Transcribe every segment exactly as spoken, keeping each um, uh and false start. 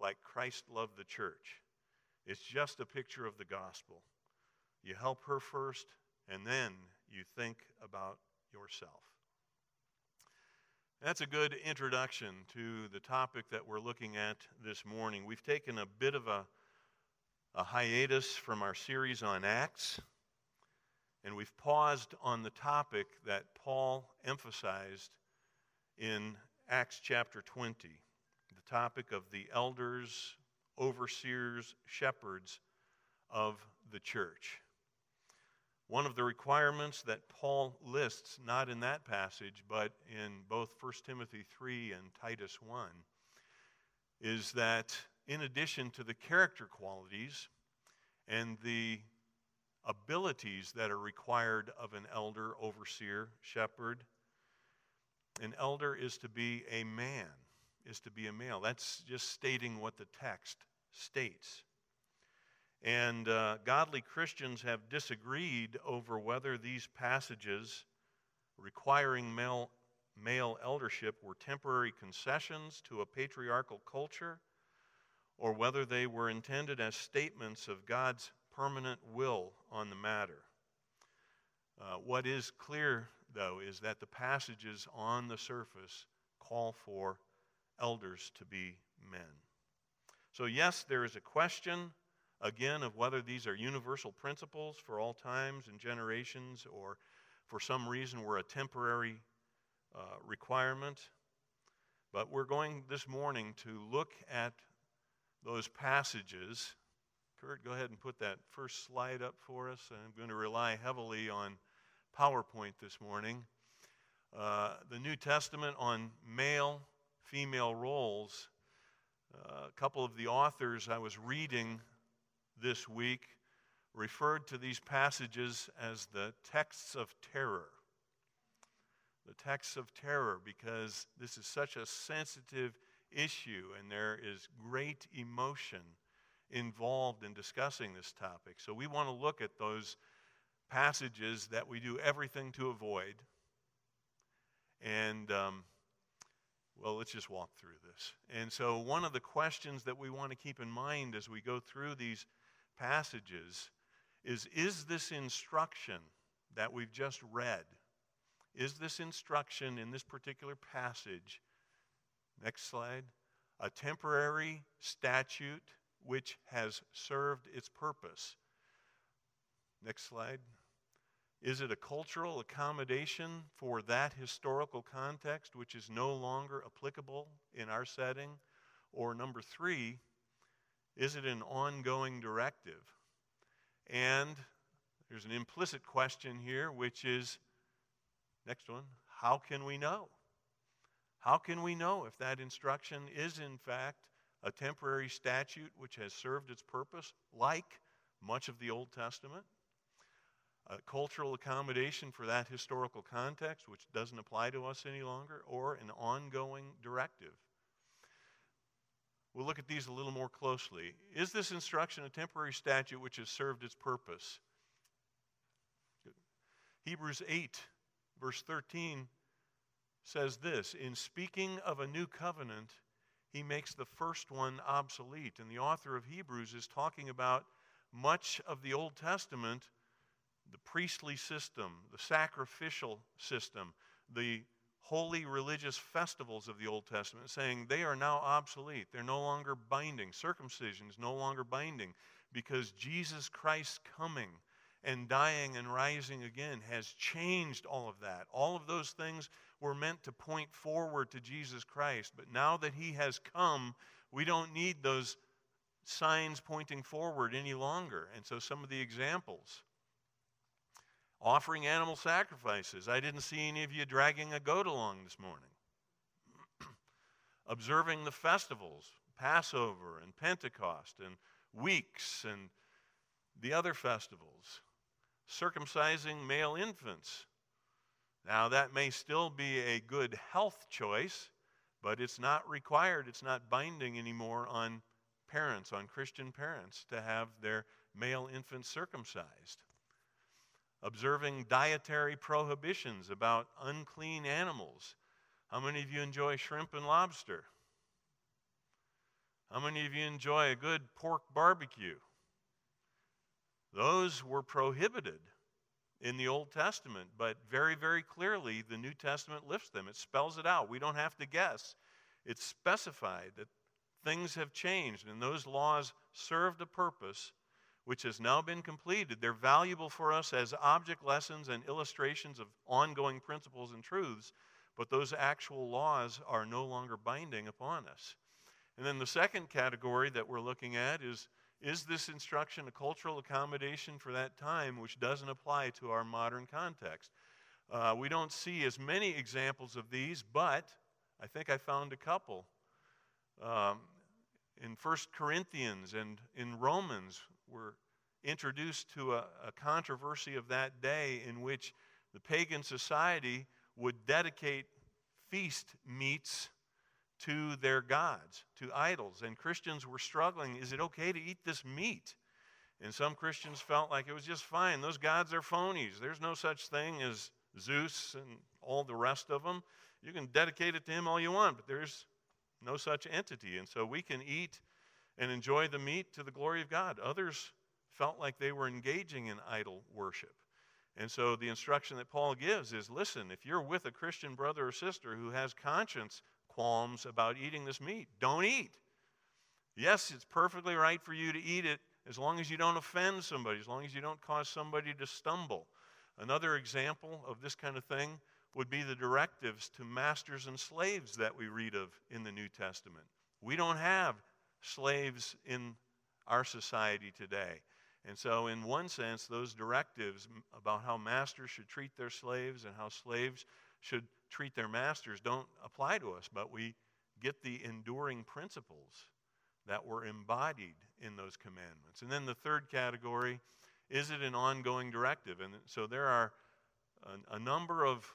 like Christ loved the church. It's just a picture of the gospel. You help her first, and then you think about yourself. That's a good introduction to the topic that we're looking at this morning. We've taken a bit of a, a hiatus from our series on Acts, and we've paused on the topic that Paul emphasized in Acts chapter twenty, the topic of the elders, overseers, shepherds of the church. One of the requirements that Paul lists, not in that passage, but in both First Timothy three and Titus one, is that in addition to the character qualities and the abilities that are required of an elder, overseer, shepherd, an elder is to be a man, is to be a male. That's just stating what the text states. And uh, godly Christians have disagreed over whether these passages requiring male, male eldership were temporary concessions to a patriarchal culture, or whether they were intended as statements of God's permanent will on the matter. Uh, what is clear, though, is that the passages on the surface call for elders to be men. So yes, there is a question, again, of whether these are universal principles for all times and generations, or for some reason were a temporary uh, requirement. But we're going this morning to look at those passages. Kurt, go ahead and put that first slide up for us. I'm going to rely heavily on PowerPoint this morning. Uh, the New Testament on male, female roles. Uh, a couple of the authors I was reading this week referred to these passages as the texts of terror. The texts of terror, because this is such a sensitive issue and there is great emotion involved in discussing this topic. So we want to look at those passages that we do everything to avoid. And, um, well, let's just walk through this. And so one of the questions that we want to keep in mind as we go through these passages is, is this instruction that we've just read, is this instruction in this particular passage, next slide, a temporary statute which has served its purpose? Next slide. Is it a cultural accommodation for that historical context which is no longer applicable in our setting? Or number three, is it an ongoing directive? And there's an implicit question here, which is, next one, how can we know? How can we know if that instruction is in fact a temporary statute which has served its purpose, like much of the Old Testament? A cultural accommodation for that historical context, which doesn't apply to us any longer, or an ongoing directive? We'll look at these a little more closely. Is this instruction a temporary statute which has served its purpose? Hebrews eight, verse thirteen says this, in speaking of a new covenant, he makes the first one obsolete. And the author of Hebrews is talking about much of the Old Testament, the priestly system, the sacrificial system, the holy religious festivals of the Old Testament, saying they are now obsolete. They're no longer binding. Circumcision is no longer binding because Jesus Christ's coming and dying and rising again has changed all of that. All of those things were meant to point forward to Jesus Christ. But now that he has come, we don't need those signs pointing forward any longer. And so some of the examples: offering animal sacrifices. I didn't see any of you dragging a goat along this morning. Observing the festivals, Passover and Pentecost and weeks and the other festivals. Circumcising male infants. Now that may still be a good health choice, but it's not required, it's not binding anymore on parents, on Christian parents, to have their male infants circumcised. Observing dietary prohibitions about unclean animals. How many of you enjoy shrimp and lobster? How many of you enjoy a good pork barbecue? Those were prohibited in the Old Testament, but very, very clearly the New Testament lifts them. It spells it out. We don't have to guess. It's specified that things have changed, and those laws served a purpose which has now been completed. They're valuable for us as object lessons and illustrations of ongoing principles and truths, but those actual laws are no longer binding upon us. And then the second category that we're looking at is, is this instruction a cultural accommodation for that time which doesn't apply to our modern context? Uh, we don't see as many examples of these, but I think I found a couple. Um, in First Corinthians and in Romans, we're introduced to a, a controversy of that day in which the pagan society would dedicate feast meats to their gods, to idols. And Christians were struggling, is it okay to eat this meat? And some Christians felt like it was just fine. Those gods are phonies. There's no such thing as Zeus and all the rest of them. You can dedicate it to him all you want, but there's no such entity. And so we can eat and enjoy the meat to the glory of God. Others felt like they were engaging in idol worship. And so the instruction that Paul gives is, listen, if you're with a Christian brother or sister who has conscience qualms about eating this meat, don't eat. Yes, it's perfectly right for you to eat it as long as you don't offend somebody, as long as you don't cause somebody to stumble. Another example of this kind of thing would be the directives to masters and slaves that we read of in the New Testament. We don't have slaves in our society today. And so in one sense, those directives about how masters should treat their slaves and how slaves should treat their masters don't apply to us, but we get the enduring principles that were embodied in those commandments. And then the third category, is it an ongoing directive? And so there are a, a number of,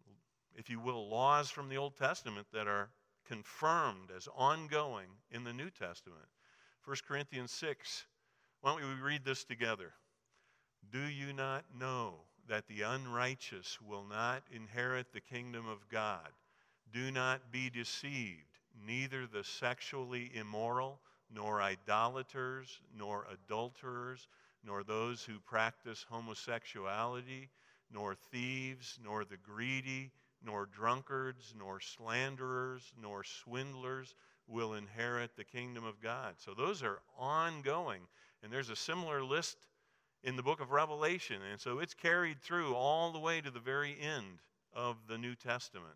if you will, laws from the Old Testament that are confirmed as ongoing in the New Testament. First Corinthians six, why don't we read this together? Do you not know that the unrighteous will not inherit the kingdom of God? Do not be deceived. Neither the sexually immoral, nor idolaters, nor adulterers, nor those who practice homosexuality, nor thieves, nor the greedy, nor drunkards, nor slanderers, nor swindlers will inherit the kingdom of God. So those are ongoing. And there's a similar list in the book of Revelation. And so it's carried through all the way to the very end of the New Testament.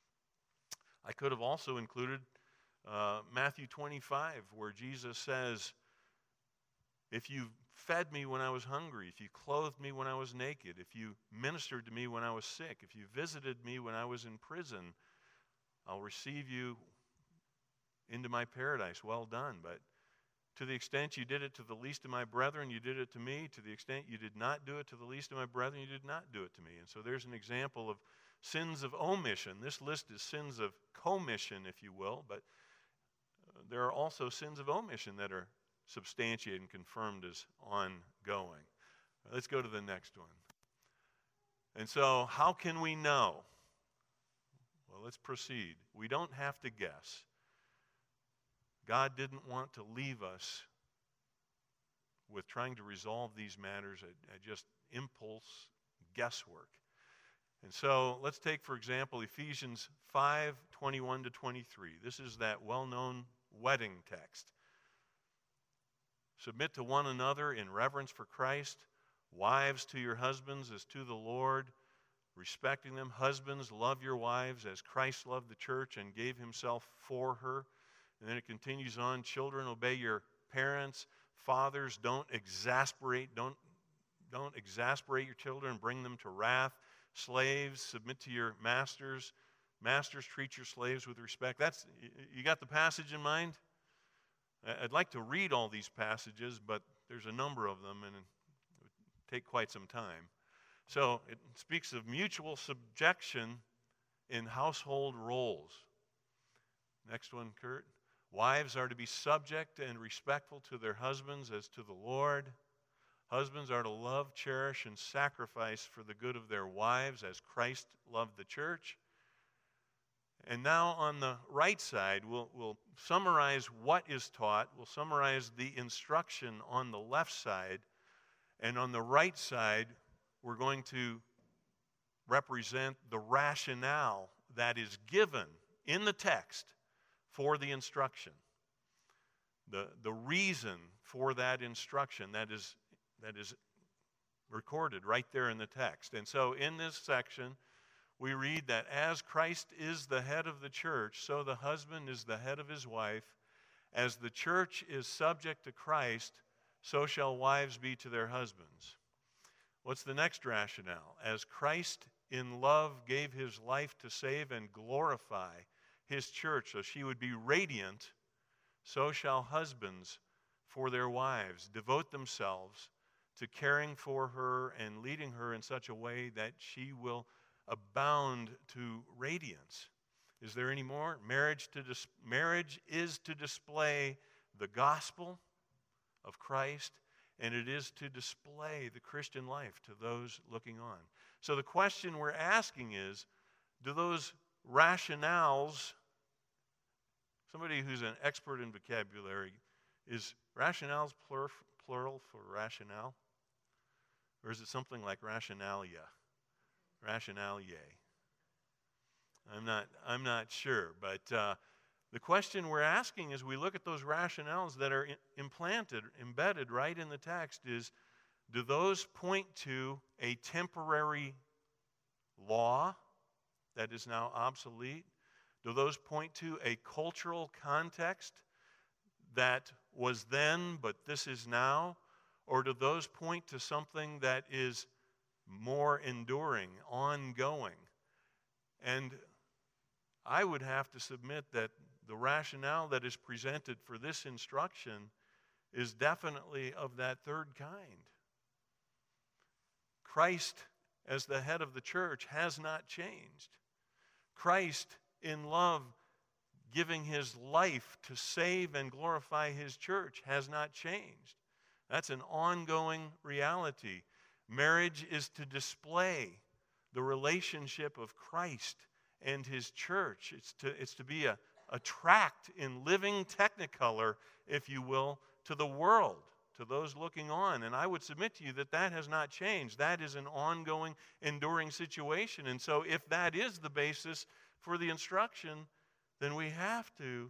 I could have also included uh, Matthew twenty-five, where Jesus says, if you fed me when I was hungry, if you clothed me when I was naked, if you ministered to me when I was sick, if you visited me when I was in prison, I'll receive you into my paradise. Well done. But to the extent you did it to the least of my brethren, you did it to me. To the extent you did not do it to the least of my brethren, you did not do it to me. And so there's an example of sins of omission. This list is sins of commission, if you will, but uh, there are also sins of omission that are substantiated and confirmed as ongoing. Let's go to the next one. And so how can we know? Well, let's proceed. We don't have to guess. God didn't want to leave us with trying to resolve these matters at, at just impulse guesswork. And so let's take, for example, Ephesians five, twenty-one to twenty-three. This is that well-known wedding text. Submit to one another in reverence for Christ. Wives to your husbands as to the Lord, respecting them. Husbands, love your wives as Christ loved the church and gave himself for her. And then it continues on. Children, obey your parents. Fathers, don't exasperate, don't, don't exasperate your children and bring them to wrath. Slaves, submit to your masters. Masters, treat your slaves with respect. That's, you got the passage in mind? I'd like to read all these passages, but there's a number of them, and it would take quite some time. So it speaks of mutual subjection in household roles. Next one, Kurt. Wives are to be subject and respectful to their husbands as to the Lord. Husbands are to love, cherish, and sacrifice for the good of their wives as Christ loved the church. And now on the right side, we'll, we'll summarize what is taught. We'll summarize the instruction on the left side. And on the right side, we're going to represent the rationale that is given in the text for the instruction. The, the reason for that instruction that is, that is recorded right there in the text. And so in this section, we read that as Christ is the head of the church, so the husband is the head of his wife. As the church is subject to Christ, so shall wives be to their husbands. What's the next rationale? As Christ in love gave his life to save and glorify his church so she would be radiant, so shall husbands for their wives devote themselves to caring for her and leading her in such a way that she will abound to radiance. Is there any more? Marriage, to dis- marriage is to display the gospel of Christ, and it is to display the Christian life to those looking on. So the question we're asking is, do those rationales, somebody who's an expert in vocabulary, is rationales plur- plural for rationale? Or is it something like rationalia? Rationalia. I'm not, I'm not sure, but uh, the question we're asking as we look at those rationales that are in, implanted, embedded right in the text is, do those point to a temporary law that is now obsolete? Do those point to a cultural context that was then, but this is now? Or do those point to something that is more enduring, ongoing? And I would have to submit that the rationale that is presented for this instruction is definitely of that third kind. Christ, as the head of the church, has not changed. Christ, in love, giving his life to save and glorify his church, has not changed. That's an ongoing reality. Marriage is to display the relationship of Christ and his church. It's to, it's to be a, a tract in living technicolor, if you will, to the world, to those looking on. And I would submit to you that that has not changed. That is an ongoing, enduring situation. And so if that is the basis for the instruction, then we have to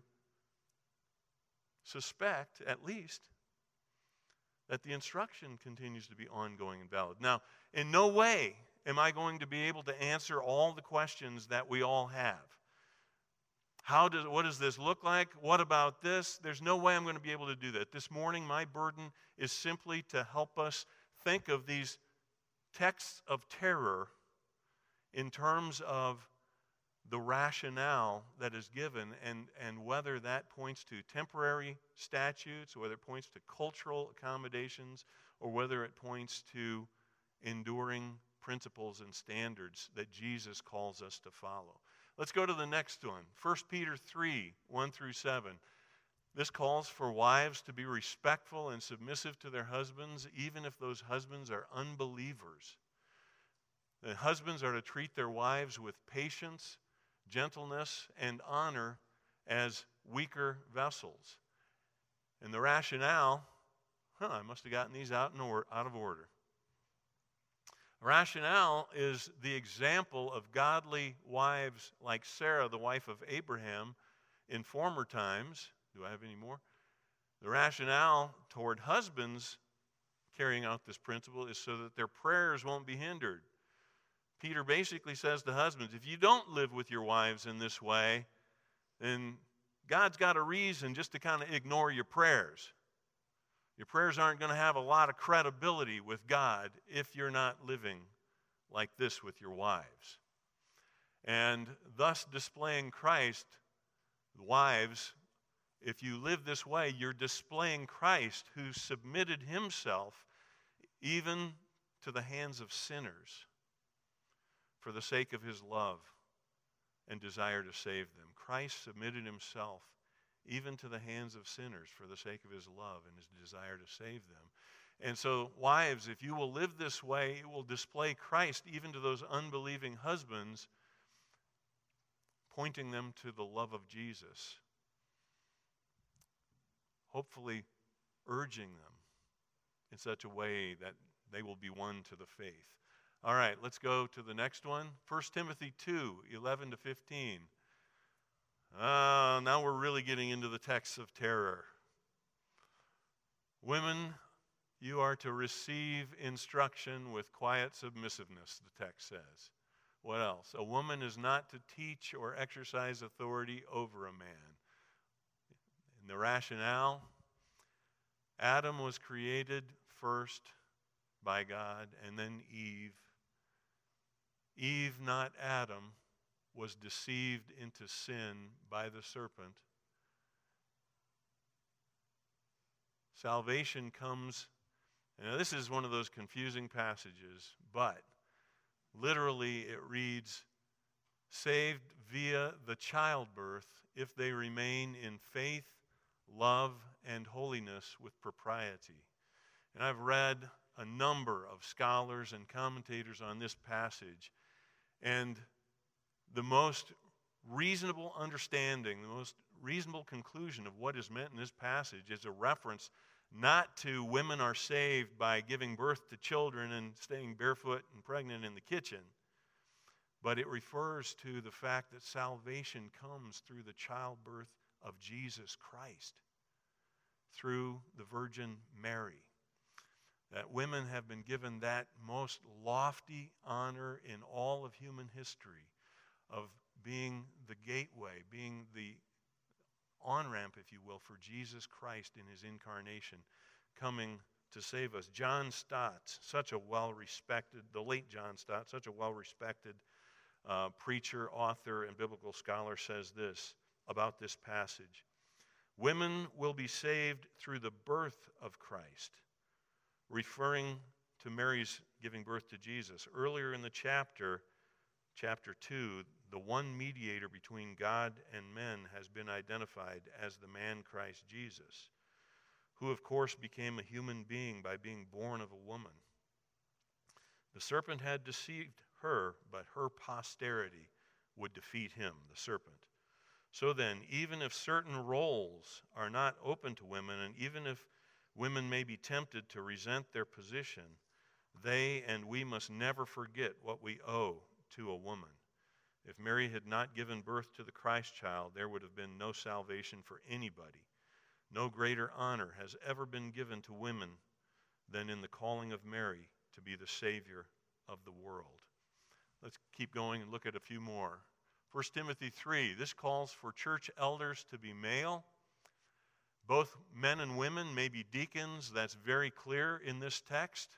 suspect, at least, that the instruction continues to be ongoing and valid. Now, in no way am I going to be able to answer all the questions that we all have. How does, what does this look like? What about this? There's no way I'm going to be able to do that. This morning, my burden is simply to help us think of these texts of terror in terms of the rationale that is given and, and whether that points to temporary statutes, whether it points to cultural accommodations, or whether it points to enduring principles and standards that Jesus calls us to follow. Let's go to the next one. First Peter three, one through seven. This calls for wives to be respectful and submissive to their husbands, even if those husbands are unbelievers. The husbands are to treat their wives with patience, gentleness, and honor as weaker vessels. And the rationale, huh, I must have gotten these out, in or, out of order. Rationale is the example of godly wives like Sarah, the wife of Abraham, in former times. Do I have any more? The rationale toward husbands carrying out this principle is so that their prayers won't be hindered. Peter basically says to husbands, if you don't live with your wives in this way, then God's got a reason just to kind of ignore your prayers. Your prayers aren't going to have a lot of credibility with God if you're not living like this with your wives. And thus displaying Christ, wives, if you live this way, you're displaying Christ who submitted himself even to the hands of sinners for the sake of his love and desire to save them. Christ submitted himself even to the hands of sinners for the sake of his love and his desire to save them. And so, wives, if you will live this way, it will display Christ even to those unbelieving husbands, pointing them to the love of Jesus, hopefully urging them in such a way that they will be won to the faith. All right, let's go to the next one. First Timothy two, eleven to fifteen. Uh, now we're really getting into the texts of terror. Women, you are to receive instruction with quiet submissiveness, the text says. What else? A woman is not to teach or exercise authority over a man. In the rationale, Adam was created first by God, and then Eve. Eve, not Adam, was deceived into sin by the serpent. Salvation comes, and this is one of those confusing passages, but literally it reads, saved via the childbirth if they remain in faith, love, and holiness with propriety. And I've read a number of scholars and commentators on this passage, and the most reasonable understanding, the most reasonable conclusion of what is meant in this passage is a reference not to women are saved by giving birth to children and staying barefoot and pregnant in the kitchen, but it refers to the fact that salvation comes through the childbirth of Jesus Christ, through the Virgin Mary. That women have been given that most lofty honor in all of human history of being the gateway, being the on-ramp, if you will, for Jesus Christ in his incarnation, coming to save us. John Stott, such a well-respected, the late John Stott, such a well-respected uh, preacher, author, and biblical scholar, says this about this passage. Women will be saved through the birth of Christ, referring to Mary's giving birth to Jesus. Earlier in the chapter, chapter two, the one mediator between God and men has been identified as the man Christ Jesus, who of course became a human being by being born of a woman. The serpent had deceived her, but her posterity would defeat him, the serpent. So then, even if certain roles are not open to women, and even if women may be tempted to resent their position, they and we must never forget what we owe to a woman. If Mary had not given birth to the Christ child, there would have been no salvation for anybody. No greater honor has ever been given to women than in the calling of Mary to be the Savior of the world. Let's keep going and look at a few more. First Timothy three, this calls for church elders to be male. Both men and women may be deacons. That's very clear in this text.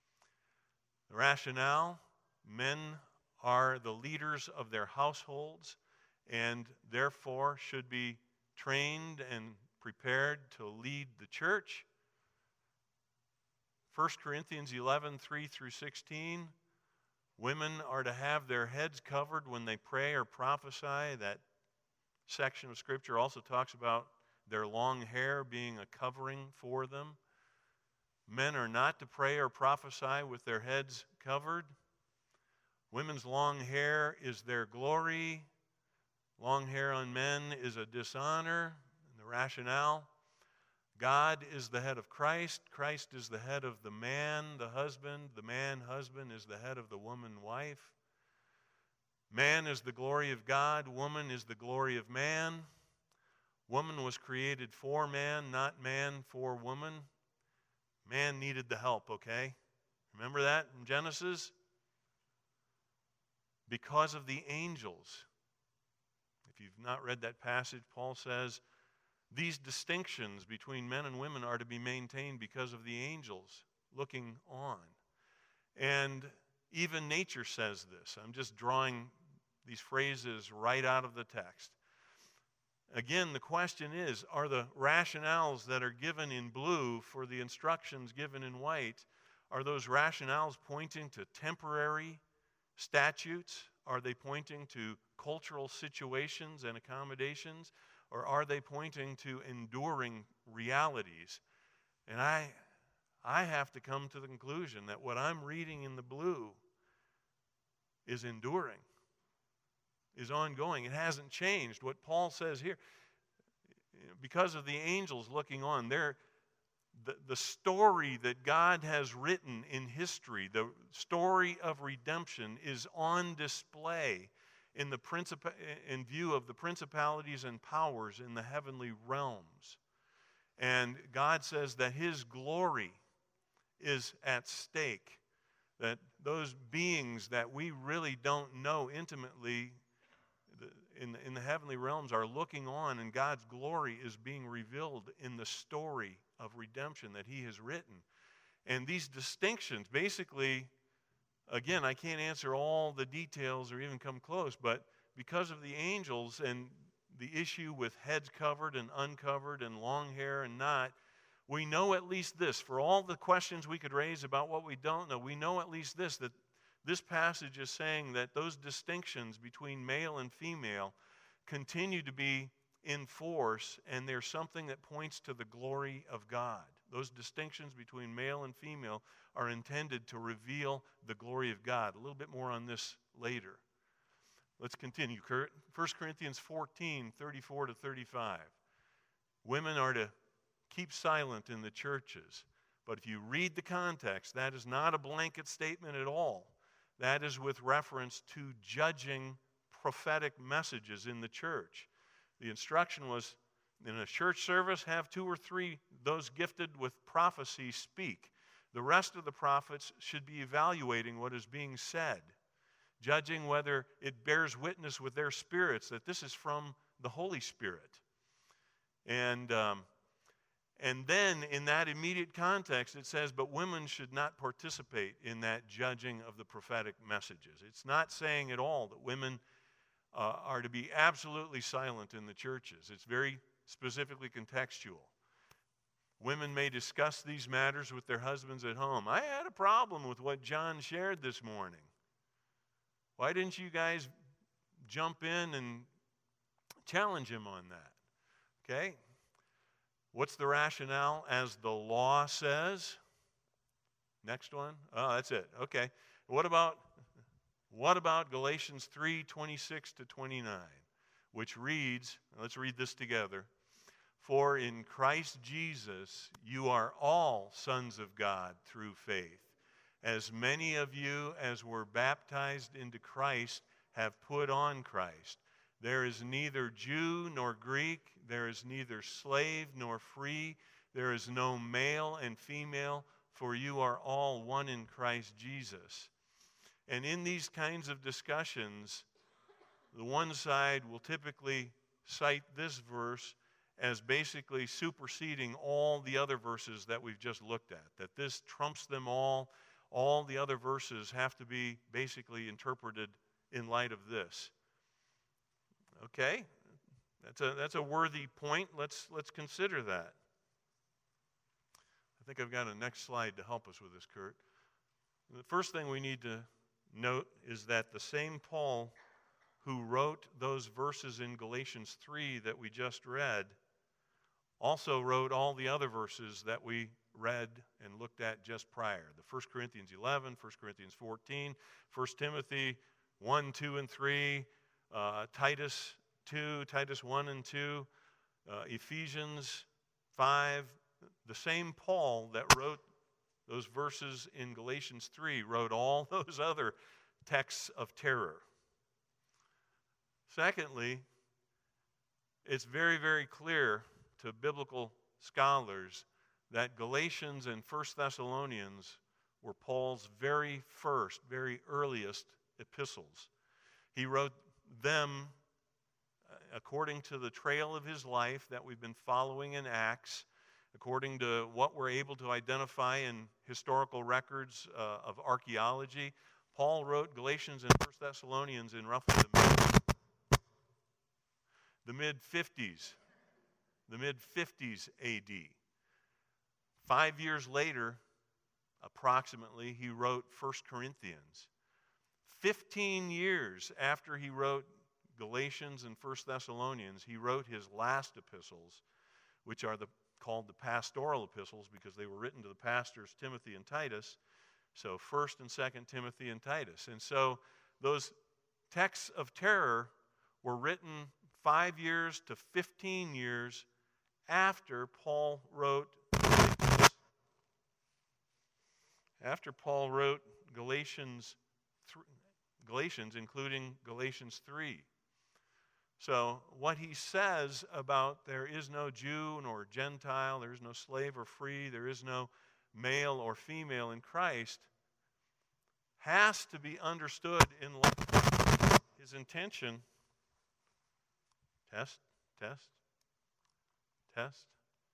The rationale, men are the leaders of their households and therefore should be trained and prepared to lead the church. First Corinthians eleven, three through sixteen, women are to have their heads covered when they pray or prophesy. That section of Scripture also talks about their long hair being a covering for them. Men are not to pray or prophesy with their heads covered. Women's long hair is their glory. Long hair on men is a dishonor. And the rationale, God is the head of Christ. Christ is the head of the man, the husband. The man, husband, is the head of the woman, wife. Man is the glory of God. Woman is the glory of man. Woman was created for man, not man for woman. Man needed the help, okay? Remember that in Genesis? Because of the angels. If you've not read that passage, Paul says, these distinctions between men and women are to be maintained because of the angels looking on. And even nature says this. I'm just drawing these phrases right out of the text. Again, the question is, are the rationales that are given in blue for the instructions given in white, are those rationales pointing to temporary statutes? Are they pointing to cultural situations and accommodations? Or are they pointing to enduring realities? And I, I have to come to the conclusion that what I'm reading in the blue is enduring. is ongoing. It hasn't changed. What Paul says here, because of the angels looking on, they're, the, the story that God has written in history, the story of redemption, is on display in, the princip- in view of the principalities and powers in the heavenly realms. And God says that his glory is at stake, that those beings that we really don't know intimately in, in the heavenly realms are looking on, and God's glory is being revealed in the story of redemption that he has written. And these distinctions, basically, again, I can't answer all the details or even come close, but because of the angels and the issue with heads covered and uncovered and long hair and not, we know at least this. For all the questions we could raise about what we don't know, we know at least this, that this passage is saying that those distinctions between male and female continue to be in force, and there's something that points to the glory of God. Those distinctions between male and female are intended to reveal the glory of God. A little bit more on this later. Let's continue. First Corinthians fourteen, thirty-four to thirty-five. Women are to keep silent in the churches. But if you read the context, that is not a blanket statement at all. That is with reference to judging prophetic messages in the church. The instruction was, in a church service, have two or three, those gifted with prophecy, speak. The rest of the prophets should be evaluating what is being said, judging whether it bears witness with their spirits that this is from the Holy Spirit. And um, And then in that immediate context, it says, but women should not participate in that judging of the prophetic messages. It's not saying at all that women uh, are to be absolutely silent in the churches. It's very specifically contextual. Women may discuss these matters with their husbands at home. I had a problem with what John shared this morning. Why didn't you guys jump in and challenge him on that? Okay? What's the rationale? As the law says. Next one. Oh, that's it. Okay. What about what about Galatians three, twenty-six to twenty-nine, which reads, let's read this together. For in Christ Jesus you are all sons of God through faith. As many of you as were baptized into Christ have put on Christ. There is neither Jew nor Greek, there is neither slave nor free, there is no male and female, for you are all one in Christ Jesus. And in these kinds of discussions, the one side will typically cite this verse as basically superseding all the other verses that we've just looked at, that this trumps them all. All the other verses have to be basically interpreted in light of this. Okay, that's a that's a worthy point. Let's let's consider that. I think I've got a next slide to help us with this, Kurt. The first thing we need to note is that the same Paul who wrote those verses in Galatians three that we just read also wrote all the other verses that we read and looked at just prior. The First Corinthians eleven, First Corinthians fourteen, First Timothy one, two, and three, Uh, Titus two, Titus one and two, uh, Ephesians five. The same Paul that wrote those verses in Galatians three wrote all those other texts of terror. Secondly, it's very, very clear to biblical scholars that Galatians and First Thessalonians were Paul's very first, very earliest epistles. He wrote them according to the trail of his life that we've been following in Acts, according to what we're able to identify in historical records uh, of archaeology. Paul wrote Galatians and First Thessalonians in roughly the mid, the mid-fifties, the mid-fifties A D. Five years later, approximately, he wrote First Corinthians. Fifteen years after he wrote Galatians and First Thessalonians, he wrote his last epistles, which are the, called the pastoral epistles because they were written to the pastors Timothy and Titus. So First and Second Timothy and Titus. And so those texts of terror were written five years to fifteen years after Paul wrote after Paul wrote Galatians, Galatians, including Galatians three. So what he says about there is no Jew nor Gentile, there is no slave or free, there is no male or female in Christ, has to be understood in light of his intention. Test, test, test.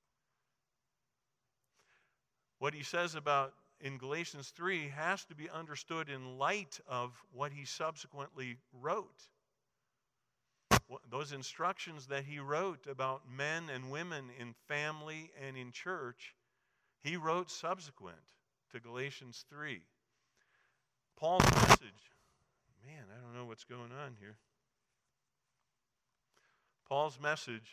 What he says about in Galatians three has to be understood in light of what he subsequently wrote. Those instructions that he wrote about men and women in family and in church, he wrote subsequent to Galatians three. Paul's message, man, I don't know what's going on here. Paul's message,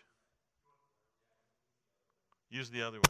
use the other one.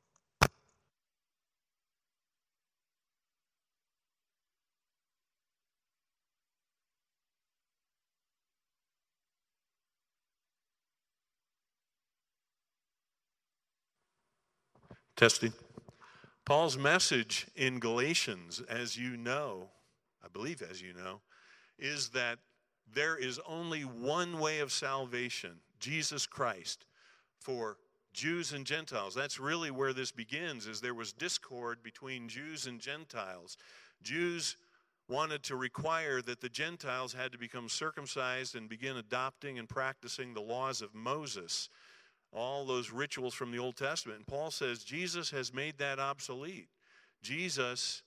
Testing. Paul's message in Galatians, as you know, I believe as you know, is that there is only one way of salvation, Jesus Christ, for Jews and Gentiles. That's really where this begins, is there was discord between Jews and Gentiles. Jews wanted to require that the Gentiles had to become circumcised and begin adopting and practicing the laws of Moses, all those rituals from the Old Testament. And Paul says Jesus has made that obsolete. Jesus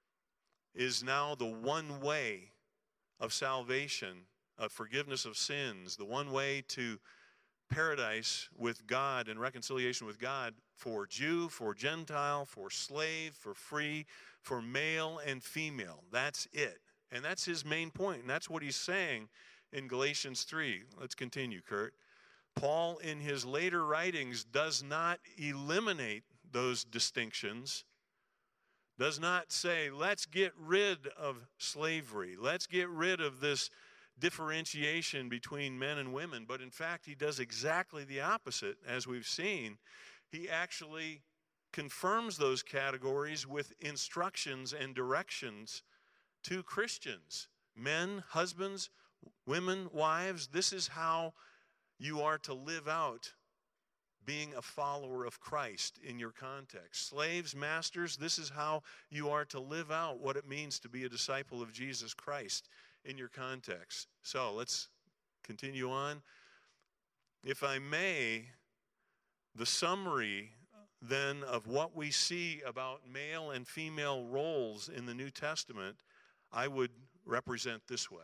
is now the one way of salvation, of forgiveness of sins, the one way to paradise with God and reconciliation with God for Jew, for Gentile, for slave, for free, for male and female. That's it. And that's his main point. And that's what he's saying in Galatians three. Let's continue, Kurt. Paul, in his later writings, does not eliminate those distinctions, does not say, let's get rid of slavery, let's get rid of this differentiation between men and women. But in fact, he does exactly the opposite, as we've seen. He actually confirms those categories with instructions and directions to Christians. Men, husbands, women, wives, this is how you are to live out being a follower of Christ in your context. Slaves, masters, this is how you are to live out what it means to be a disciple of Jesus Christ in your context. So let's continue on. If I may, the summary then of what we see about male and female roles in the New Testament, I would represent this way.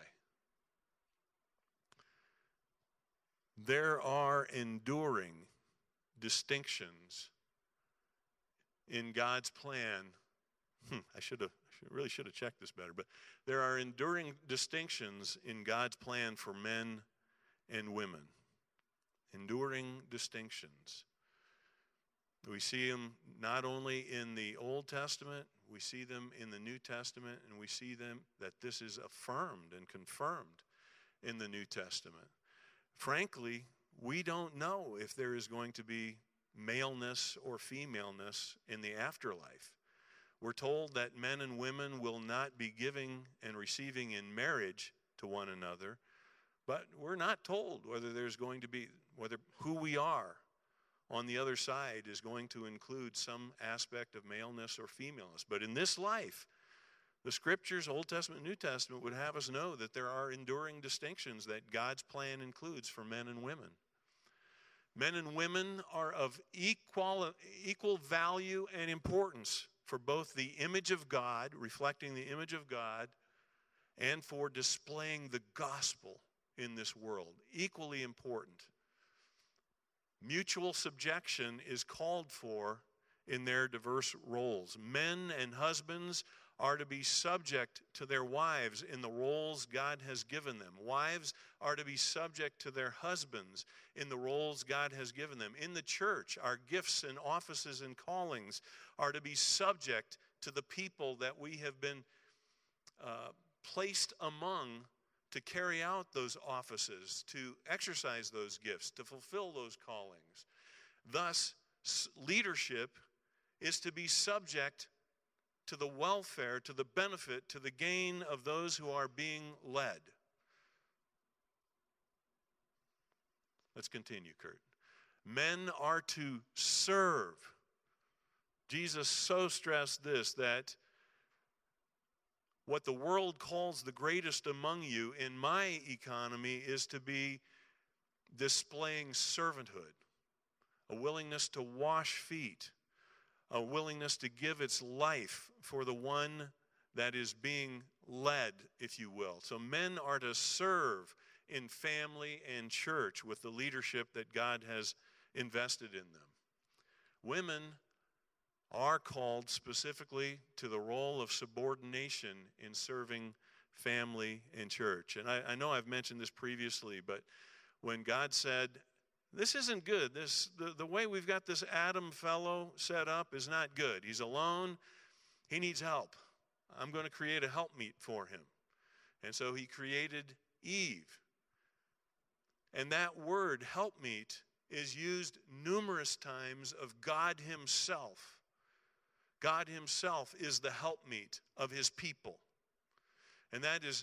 There are enduring distinctions in God's plan. Hmm, I should have really should have checked this better, but there are enduring distinctions in God's plan for men and women. Enduring distinctions. We see them not only in the Old Testament, we see them in the New Testament, and we see them that this is affirmed and confirmed in the New Testament. Frankly, we don't know if there is going to be maleness or femaleness in the afterlife. We're told that men and women will not be giving and receiving in marriage to one another, but we're not told whether there's going to be, whether who we are on the other side is going to include some aspect of maleness or femaleness. But in this life, the Scriptures, Old Testament, New Testament, would have us know that there are enduring distinctions that God's plan includes for men and women. Men and women are of equal, equal value and importance for both the image of God, reflecting the image of God, and for displaying the gospel in this world. Equally important. Mutual subjection is called for in their diverse roles. Men and husbands are to be subject to their wives in the roles God has given them. Wives are to be subject to their husbands in the roles God has given them. In the church, our gifts and offices and callings are to be subject to the people that we have been uh, placed among to carry out those offices, to exercise those gifts, to fulfill those callings. Thus, leadership is to be subject to the welfare, to the benefit, to the gain of those who are being led. Let's continue, Kurt. Men are to serve. Jesus so stressed this, that what the world calls the greatest among you in my economy is to be displaying servanthood, a willingness to wash feet, a willingness to give its life for the one that is being led, if you will. So men are to serve in family and church with the leadership that God has invested in them. Women are called specifically to the role of subordination in serving family and church. And I, I know I've mentioned this previously, but when God said, this isn't good, this the, the way we've got this Adam fellow set up is not good. He's alone. He needs help. I'm going to create a helpmeet for him. And so he created Eve. And that word, helpmeet, is used numerous times of God himself. God himself is the helpmeet of his people. And that is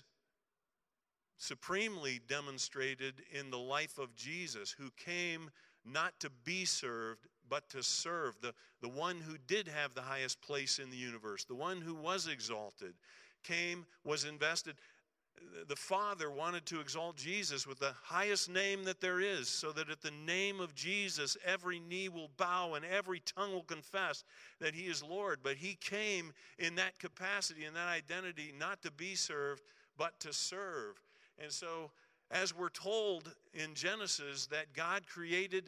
supremely demonstrated in the life of Jesus, who came not to be served, but to serve. The, the one who did have the highest place in the universe, the one who was exalted, came, was invested. The Father wanted to exalt Jesus with the highest name that there is, so that at the name of Jesus, every knee will bow and every tongue will confess that he is Lord. But he came in that capacity, in that identity, not to be served, but to serve. And so, as we're told in Genesis that God created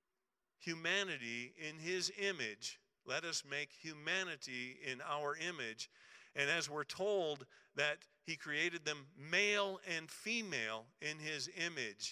humanity in his image, let us make humanity in our image. And as we're told that he created them male and female in his image,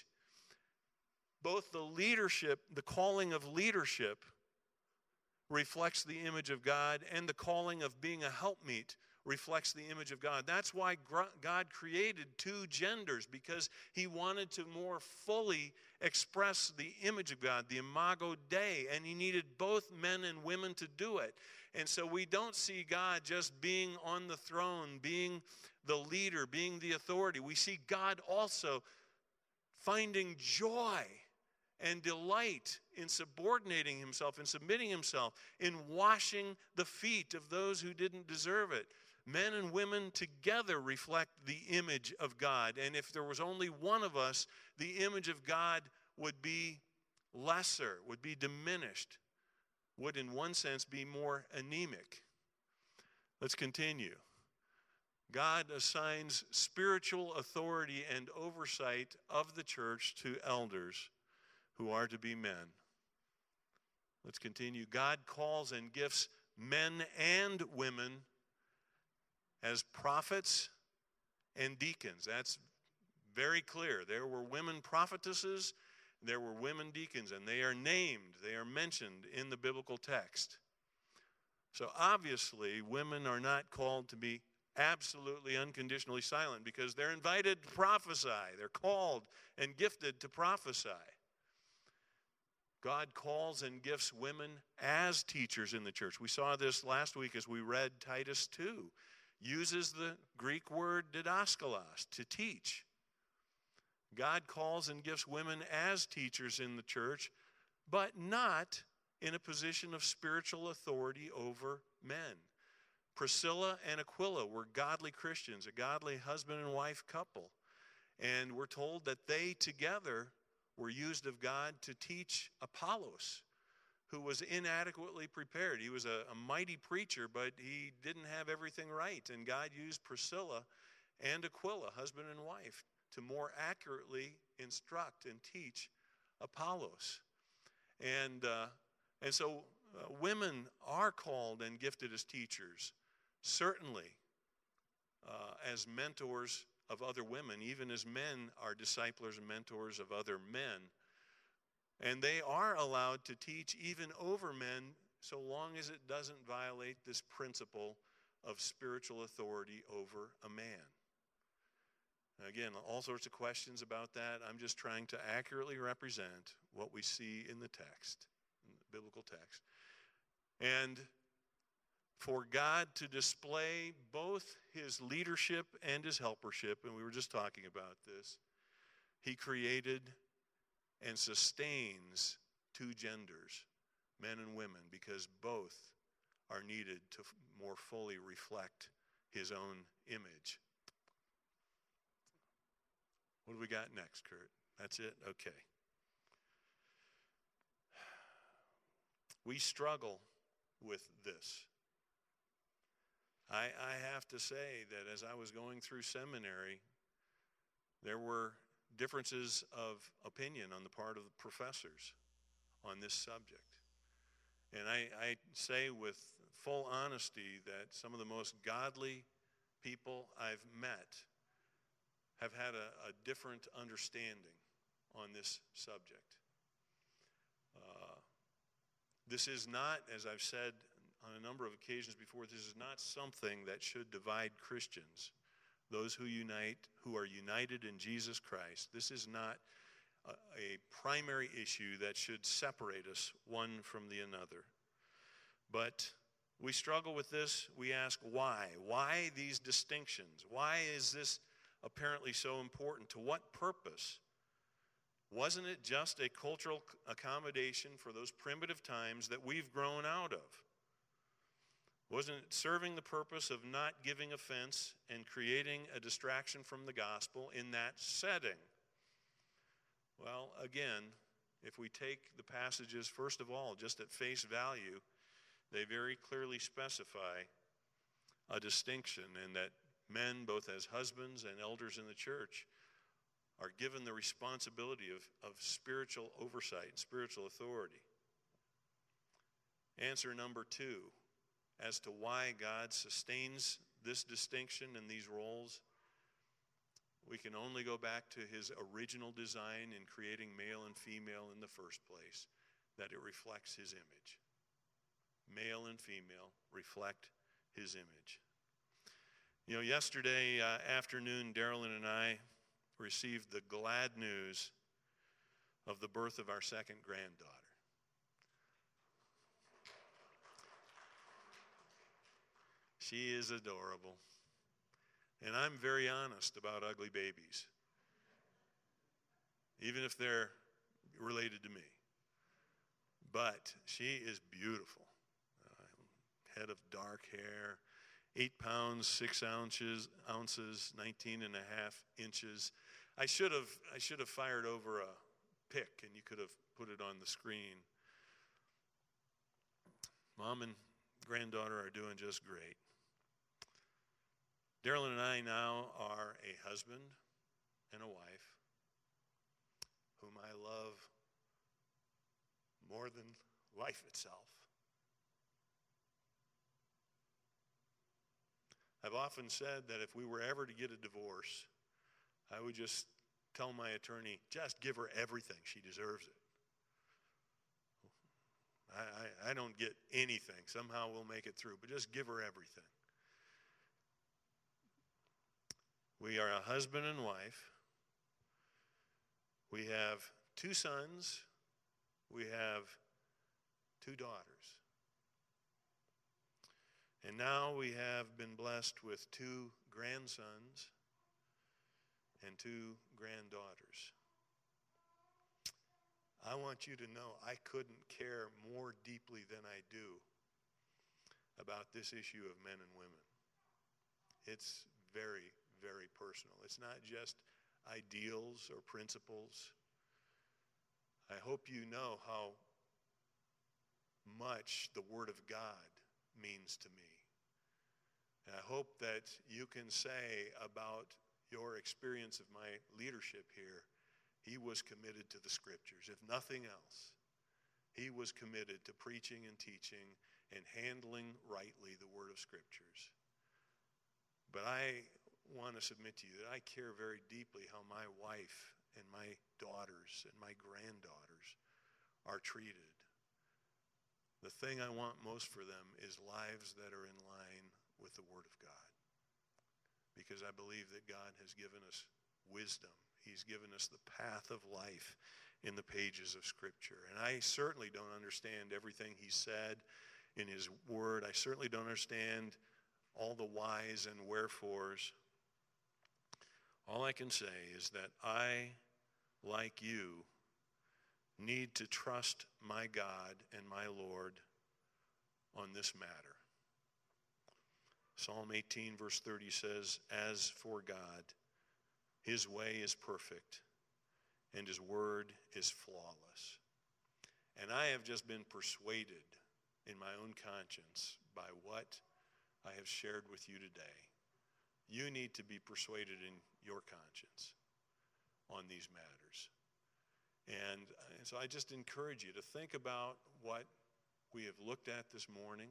both the leadership, the calling of leadership reflects the image of God, and the calling of being a helpmeet reflects the image of God. That's why God created two genders, because he wanted to more fully express the image of God, the imago Dei, and he needed both men and women to do it. And so we don't see God just being on the throne, being the leader, being the authority. We see God also finding joy and delight in subordinating himself, in submitting himself, in washing the feet of those who didn't deserve it. Men and women together reflect the image of God. And if there was only one of us, the image of God would be lesser, would be diminished, would in one sense be more anemic. Let's continue. God assigns spiritual authority and oversight of the church to elders who are to be men. Let's continue. God calls and gifts men and women as prophets and deacons. That's very clear. There were women prophetesses, there were women deacons, and they are named, they are mentioned in the biblical text. So obviously, women are not called to be absolutely unconditionally silent, because they're invited to prophesy. They're called and gifted to prophesy. God calls and gifts women as teachers in the church. We saw this last week as we read Titus two. Uses the Greek word didaskalos, to teach. God calls and gifts women as teachers in the church, but not in a position of spiritual authority over men. Priscilla and Aquila were godly Christians, a godly husband and wife couple. And we're told that they together were used of God to teach Apollos, who was inadequately prepared. He was a, a mighty preacher, but he didn't have everything right. And God used Priscilla and Aquila, husband and wife, to more accurately instruct and teach Apollos. And, uh, and so uh, women are called and gifted as teachers, certainly uh, as mentors of other women, even as men are disciplers and mentors of other men. And they are allowed to teach even over men, so long as it doesn't violate this principle of spiritual authority over a man. Again, all sorts of questions about that. I'm just trying to accurately represent what we see in the text, in the biblical text. And for God to display both his leadership and his helpership, and we were just talking about this, he created and sustains two genders, men and women, because both are needed to more fully reflect his own image. What do we got next, Kurt? That's it? Okay. We struggle with this. I, I have to say that as I was going through seminary, there were differences of opinion on the part of the professors on this subject. And I, I say with full honesty that some of the most godly people I've met have had a, a different understanding on this subject. Uh, this is not, as I've said on a number of occasions before, this is not something that should divide Christians, those who unite, who are united in Jesus Christ. This is not a, a primary issue that should separate us one from the another. But we struggle with this. We ask why? Why these distinctions? Why is this apparently so important? To what purpose? Wasn't it just a cultural accommodation for those primitive times that we've grown out of? Wasn't it serving the purpose of not giving offense and creating a distraction from the gospel in that setting? Well, again, if we take the passages, first of all, just at face value, they very clearly specify a distinction, and that men, both as husbands and elders in the church, are given the responsibility of, of spiritual oversight and spiritual authority. Answer number two, as to why God sustains this distinction and these roles, we can only go back to his original design in creating male and female in the first place, that it reflects his image. Male and female reflect his image. You know, yesterday uh, afternoon, Darylyn and I received the glad news of the birth of our second granddaughter. She is adorable. And I'm very honest about ugly babies, even if they're related to me. But she is beautiful. Uh, head of dark hair, eight pounds, six ounces, ounces, nineteen and a half inches. I should have, I should have fired over a pic, and you could have put it on the screen. Mom and granddaughter are doing just great. Darylyn and I now are a husband and a wife whom I love more than life itself. I've often said that if we were ever to get a divorce, I would just tell my attorney, just give her everything. She deserves it. I, I, I don't get anything. Somehow we'll make it through, but just give her everything. We are a husband and wife. We have two sons. We have two daughters. And now we have been blessed with two grandsons and two granddaughters. I want you to know I couldn't care more deeply than I do about this issue of men and women. It's very, very personal. It's not just ideals or principles. I hope you know how much the Word of God means to me. And I hope that you can say about your experience of my leadership here, he was committed to the Scriptures. If nothing else, he was committed to preaching and teaching and handling rightly the Word of Scriptures. But I want to submit to you that I care very deeply how my wife and my daughters and my granddaughters are treated. The thing I want most for them is lives that are in line with the Word of God. Because I believe that God has given us wisdom. He's given us the path of life in the pages of Scripture. And I certainly don't understand everything he said in his word. I certainly don't understand all the whys and wherefores. All I can say is that I, like you, need to trust my God and my Lord on this matter. Psalm eighteen, verse thirty says, "As for God, his way is perfect, and his word is flawless." And I have just been persuaded in my own conscience by what I have shared with you today. You need to be persuaded in your conscience on these matters. And so I just encourage you to think about what we have looked at this morning,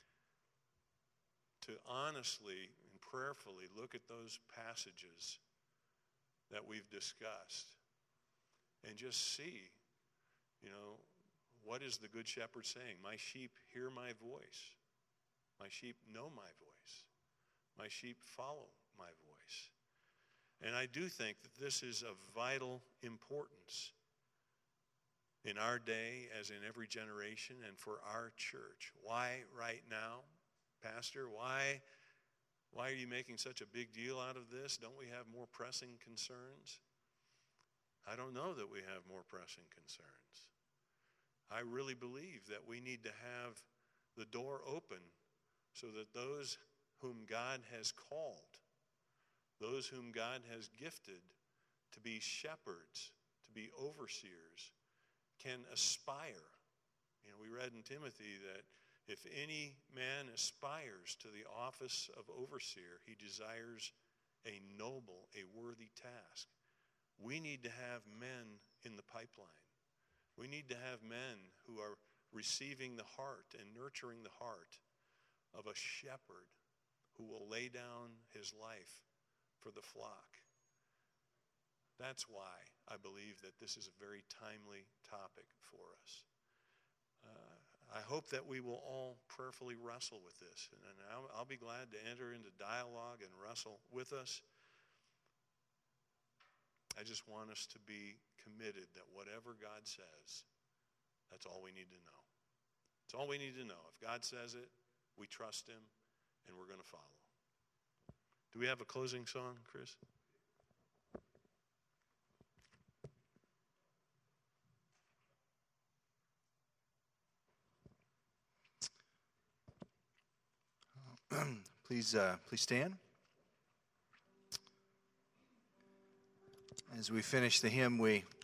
to honestly and prayerfully look at those passages that we've discussed and just see, you know, what is the Good Shepherd saying? My sheep hear my voice. My sheep know my voice. My sheep follow my voice. And I do think that this is of vital importance in our day, as in every generation, and for our church. Why right now, Pastor? Why, why are you making such a big deal out of this? Don't we have more pressing concerns? I don't know that we have more pressing concerns. I really believe that we need to have the door open so that those whom God has called, those whom God has gifted to be shepherds, to be overseers, can aspire. You know, we read in Timothy that if any man aspires to the office of overseer, he desires a noble, a worthy task. We need to have men in the pipeline. We need to have men who are receiving the heart and nurturing the heart of a shepherd who will lay down his life for the flock. That's why I believe that this is a very timely topic for us. Uh, I hope that we will all prayerfully wrestle with this. And, and I'll, I'll be glad to enter into dialogue and wrestle with us. I just want us to be committed that whatever God says, that's all we need to know. It's all we need to know. If God says it, we trust him, and we're going to follow. Do we have a closing song, Chris? Please, uh, please stand. As we finish the hymn, we